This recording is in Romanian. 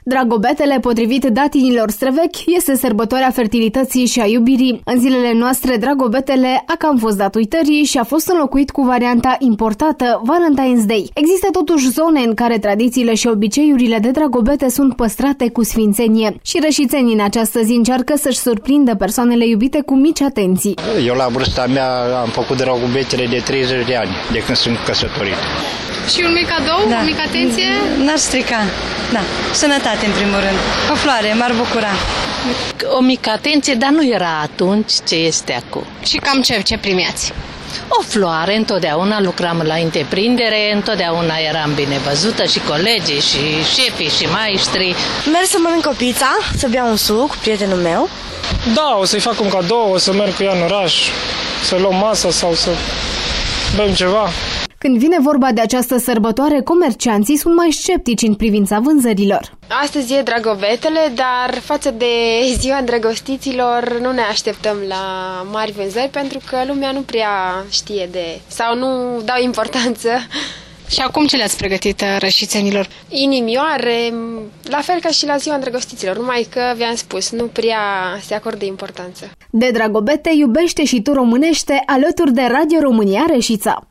Dragobetele, potrivit datinilor străvechi, este sărbătoarea fertilității și a iubirii. În zilele noastre, Dragobetele a cam fost dat uitării și a fost înlocuit cu varianta importată, Valentine's Day. Există totuși zone în care tradițiile și obiceiurile de Dragobete sunt păstrate cu sfințenie și rășițenii în această zi încearcă să-și surprindă persoanele iubite cu mici atenții. Eu la vârsta mea am făcut Dragobetele de 30 de ani, de când sunt căsătorit. Și un mic cadou, o mică atenție? N-ar strica, da. Sănătate în primul rând. O floare, m-ar bucura. O mică atenție, dar nu era atunci ce este acum. Și cam ce primeați? O floare, întotdeauna lucram la întreprindere, întotdeauna eram bine văzută și colegii, și șefii, și maestrii. Merg să mănânc o pizza, să beau un suc, prietenul meu. Da, o să-i fac un cadou, o să merg cu ea în oraș, să luăm masă sau să bem ceva. Când vine vorba de această sărbătoare, comercianții sunt mai sceptici în privința vânzărilor. Astăzi e Dragobetele, dar față de ziua îndrăgostiților nu ne așteptăm la mari vânzări pentru că lumea nu prea știe sau nu dau importanță. Și acum ce le-ați pregătit rășițenilor? Inimioare, la fel ca și la ziua îndrăgostiților, numai că, v-am spus, nu prea se acordă importanță. De Dragobete iubește și tu românește alături de Radio România Reșița.